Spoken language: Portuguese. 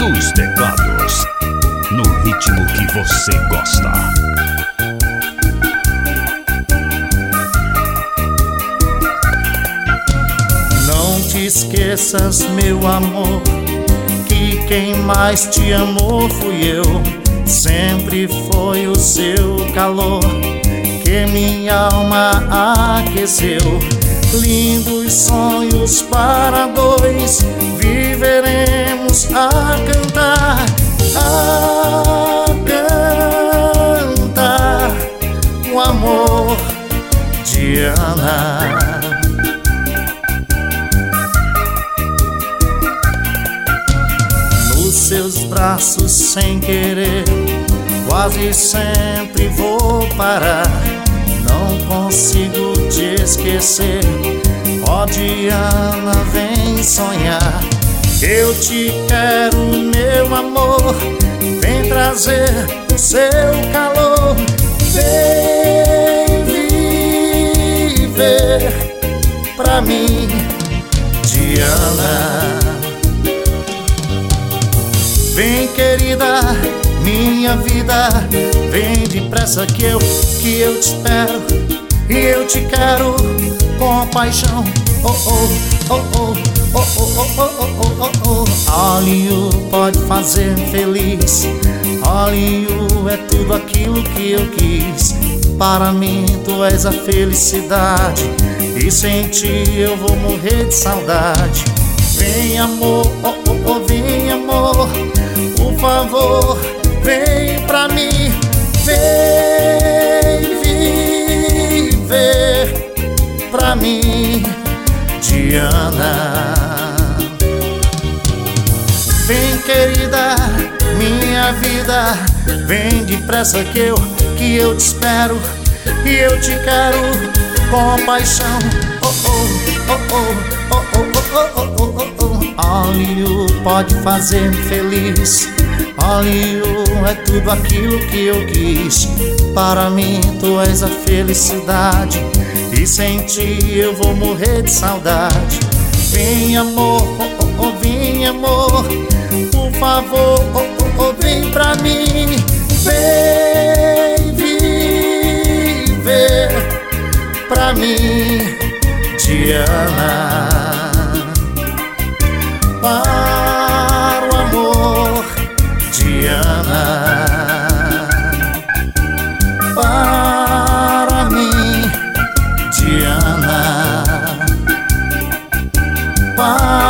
dos teclados, no ritmo que você gosta. Não te esqueças, meu amor, que quem mais te amou fui eu. Sempre foi o seu calor que minha alma aqueceu. Lindos sonhos para dois, viveremos a cantar, o amor de Ana. Nos seus braços sem querer, quase sempre vou parar. Não consigo te esquecer, ó Diana, vem sonhar. Eu te quero, meu amor, vem trazer o seu calor. Vem viver pra mim, Diana. Vem, querida, minha vida, vem depressa que eu te espero e eu te quero com paixão. Oh, oh, oh, oh, oh, oh, oh, oh, oh, oh, oh. Olha, pode fazer feliz. Olha, é tudo aquilo que eu quis. Para mim tu és a felicidade, e sem ti eu vou morrer de saudade. Vem, amor, oh, oh, oh, vem, amor, por favor, vem pra mim. Vem viver pra mim, Diana. Vem, querida, minha vida, vem depressa que eu te espero e eu te quero com paixão. Oh, oh, oh, oh, oh, oh, oh, oh, oh, oh, oh. Olha, pode fazer feliz. Olha, é tudo aquilo que eu quis. Para mim tu és a felicidade, e sem ti eu vou morrer de saudade. Vem, amor, oh, oh, oh, vem, amor, por favor, oh, oh, oh, vem pra mim. Vem viver pra mim, Diana. Para o amor, Diana. Para mim, Diana. Para